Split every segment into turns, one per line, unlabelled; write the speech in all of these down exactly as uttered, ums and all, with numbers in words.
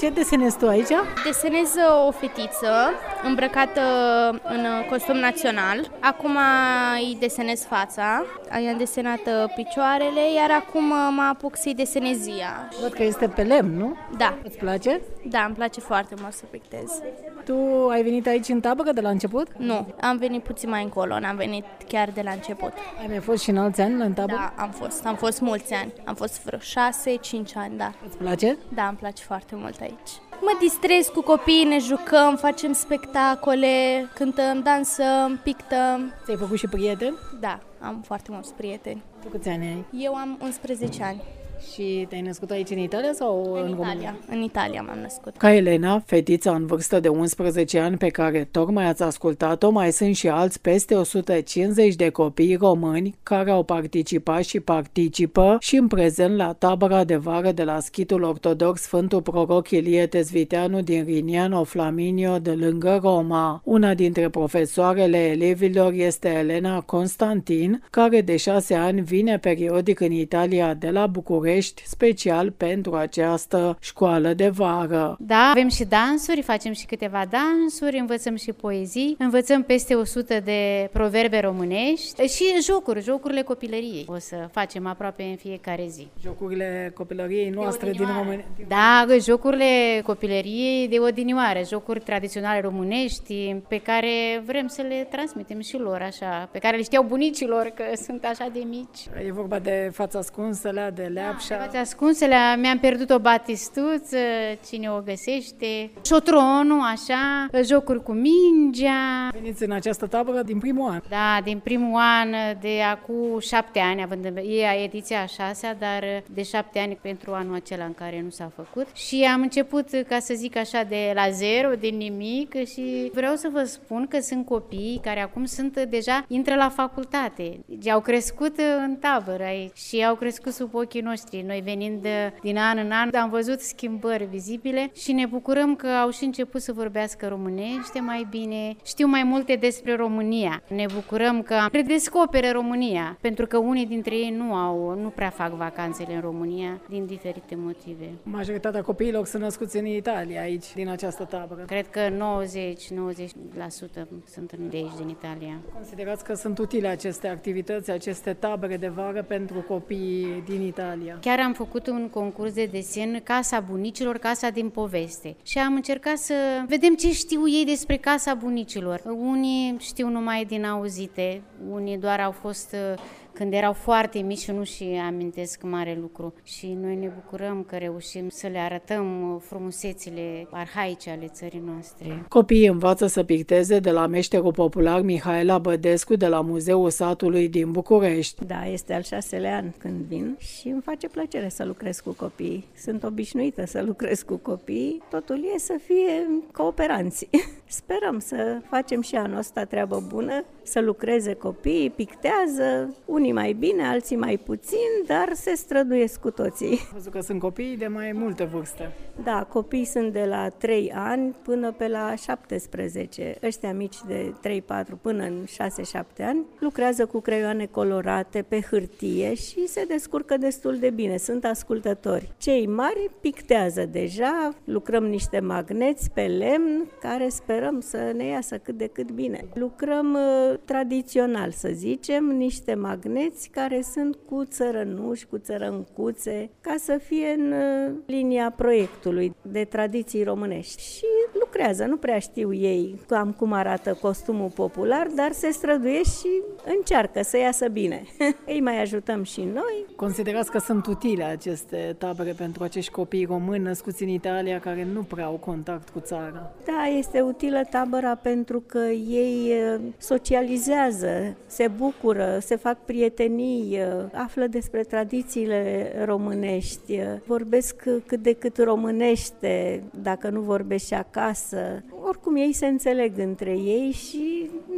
Ce desenezi tu aici?
Desenez o fetiță îmbrăcată în costum național. Acum îi desenez fața, i-am desenat picioarele, iar acum mă apuc să-i desenez ea.
Văd că este pe lemn, nu?
Da.
Îți place?
Da, îmi place foarte mult să pictez.
Tu ai venit aici în tabără de la început?
Nu, am venit puțin mai încolo, n-am venit chiar de la început.
Ai mai fost și în alți ani în tabără?
Da, am fost, am fost mulți ani, am fost vreo șase, cinci ani, da.
Îți place?
Da, îmi place foarte mult aici. Mă distrez cu copiii, ne jucăm, facem spectacole, cântăm, dansăm, pictăm.
Ți-ai făcut și prieteni?
Da, am foarte mulți prieteni.
Tu câți ani ai?
Eu am unsprezece ani.
Și te-ai născut aici în Italia sau în,
în Italia?
România?
În Italia m-am născut.
Ca Elena, fetița în vârstă de unsprezece ani pe care tocmai ați ascultat-o, mai sunt și alți peste o sută cincizeci de copii români care au participat și participă și în prezent la tabăra de vară de la Schitul Ortodox Sfântul Proroc Ilie Tezviteanu din Rignano Flaminio de lângă Roma. Una dintre profesoarele elevilor este Elena Constantin, care de șase ani vine periodic în Italia de la București special pentru această școală de vară.
Da, avem și dansuri, facem și câteva dansuri, învățăm și poezii, învățăm peste o sută de proverbe românești și jocuri, jocurile copilăriei. O să facem aproape în fiecare zi.
Jocurile copilăriei noastre din România.
Da, jocurile copilăriei de odinioară, jocuri tradiționale românești pe care vrem să le transmitem și lor așa, pe care le știau bunicilor că sunt așa de mici.
E vorba de fața ascunsă, de leapșa.
Da, fața ascunsele, mi-am pierdut o batistuță, cine o găsește, șotronul, așa, jocuri cu mingea.
Veniți în această tabără din primul an?
Da, din primul an, de acum șapte ani, având în e ediția a șasea, dar de șapte ani pentru anul acela în care nu s-a făcut. Și am început, ca să zic așa, de la zero, din nimic și vreau să vă spun că sunt copii care acum sunt deja, intră la facultate. Au crescut în tabără aici și au crescut sub ochii noștri. Noi venind din an în an am văzut schimbări vizibile și ne bucurăm că au și început să vorbească românește mai bine, știu mai multe despre România. Ne bucurăm că redescoperă România, pentru că unii dintre ei nu au, nu prea fac vacanțele în România din diferite motive.
Majoritatea copiilor sunt născuți în Italia, aici, din această tabără.
Cred că nouăzeci nouăzeci la sută sunt de aici, din Italia.
Considerați că sunt utile aceste activități, aceste tabere de vară pentru copiii din Italia?
Chiar am făcut un concurs de desen, Casa Bunicilor, Casa din Poveste. Și am încercat să vedem ce știu ei despre Casa Bunicilor. Unii știu numai din auzite, unii doar au fost când erau foarte mici și nu și amintesc mare lucru. Și noi ne bucurăm că reușim să le arătăm frumusețile arhaice ale țării noastre.
Copiii învață să picteze de la meșterul popular Mihaela Bădescu de la Muzeul Satului din București.
Da, este al șaselea an când vin și îmi face plăcere să lucrez cu copii. Sunt obișnuită să lucrez cu copii. Totul e să fie cooperanți. Sperăm să facem și anul ăsta treabă bună, să lucreze copiii, pictează, unii mai bine, alții mai puțin, dar se străduiesc cu toții.
Văzut că sunt copii de mai multe vârste.
Da, copiii sunt de la trei ani până pe la șaptesprezece. Ăștia mici de trei patru până în șase șapte ani lucrează cu creioane colorate pe hârtie și se descurcă destul de bine, sunt ascultători. Cei mari pictează deja, lucrăm niște magneți pe lemn care sperăm să ne iasă cât de cât bine. Lucrăm uh, tradițional, să zicem, niște magneți care sunt cu țărănuși, cu țărăncuțe, ca să fie în uh, linia proiectului de tradiții românești. Și lucrează, nu prea știu ei cam cum arată costumul popular, dar se străduiesc și încearcă să iasă bine. Îi mai ajutăm și noi.
Considerați că sunt utile aceste tabere pentru acești copii români născuți în Italia care nu prea au contact cu țara?
Da, este utilă tabăra pentru că ei socializează, se bucură, se fac prietenii, află despre tradițiile românești, vorbesc cât de cât românește, dacă nu vorbești acasă. Oricum ei se înțeleg între ei și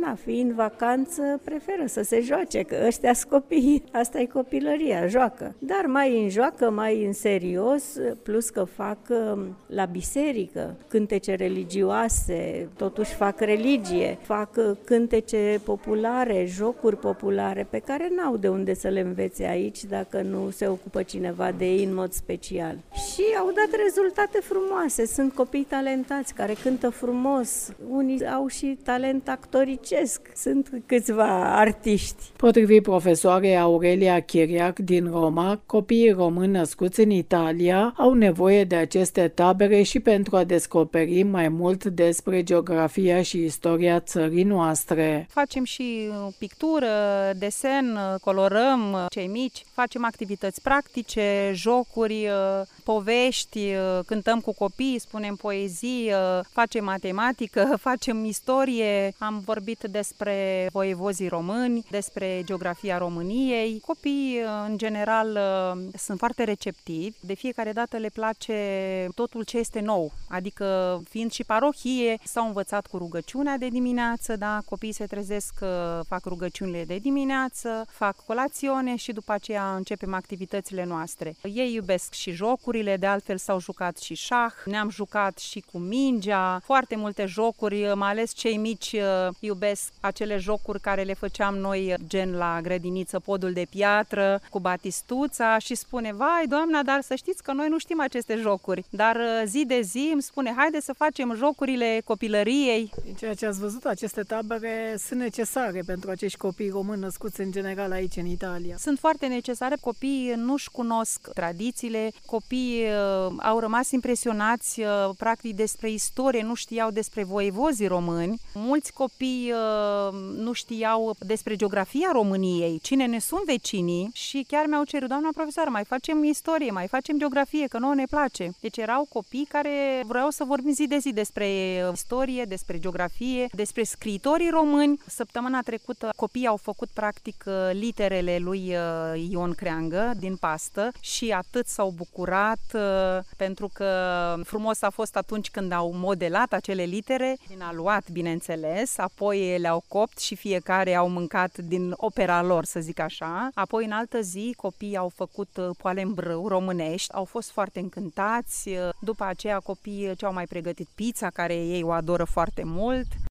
na, fiind vacanță, preferă să se joace, că ăștia sunt copii, asta e copilăria, joacă. Dar mai în joacă, mai în serios, plus că fac la biserică cântece religioase, totuși fac religie, fac cântece populare, jocuri populare, pe care n-au de unde să le învețe aici dacă nu se ocupă cineva de ei în mod special. Și au dat rezultate frumoase, sunt copii talentați care cântă frumos, unii au și talent actoricesc, sunt câțiva artiști.
Potrivit profesoarei Aurelia Chiriac din Roma, copiii români născuți în Italia au nevoie de aceste tabere și pentru a descoperi mai mult despre geografia și istoria țării noastre.
Facem și pictură, desen, colorăm cei mici, facem activități practice, jocuri, povești, cântăm cu copii, spunem poezii, facem matematică, facem istorie, am vorbit despre voievozii români, despre geografia României. Copiii, în general, sunt foarte receptivi, de fiecare dată le place totul ce este nou, adică fiind și parohie, s-au învățat cu rugăciunea de dimineață, da? Copiii se trezesc, fac rugăciunile de dimineață, fac colațiune și după aceea începem activitățile noastre. Ei iubesc și jocurile, de altfel s-au jucat și șah, ne-am jucat și cu mingea, foarte multe jocuri, mai ales cei mici iubesc acele jocuri care le făceam noi, gen la grădiniță, podul de piatră, cu batistuța și spune, vai, doamna, dar să știți că noi nu știm aceste jocuri, dar zi de zi îmi spune, haide să facem jocurile copilăriei.
Din ceea ce ați văzut, aceste tabere sunt necesare pentru acești copii români născuți în general aici în Italia.
Sunt foarte necesare, copiii nu-și cunosc tradițiile, copiii uh, au rămas impresionați uh, practic despre istorie, nu știau despre voievozii români, mulți copii uh, nu știau despre geografia României, cine ne sunt vecinii și chiar mi-au cerut, doamna profesoară, mai facem istorie, mai facem geografie, că nouă ne place. Deci erau copii care vreau să vorbim zi de zi despre istorie, despre geografie, despre scriitorii români. Săptămâna trecută copiii au făcut practic literele lui Ion Creangă din pastă și atât s-au bucurat pentru că frumos a fost atunci când au modelat acele litere din aluat, bineînțeles, apoi le-au copt și fiecare au mâncat din opera lor, să zic așa. Apoi în altă zi copiii au făcut poale în brâu românești, au fost foarte încântați. După aceea copiii ce au mai pregătit pizza, care ei o adoră foarte mult.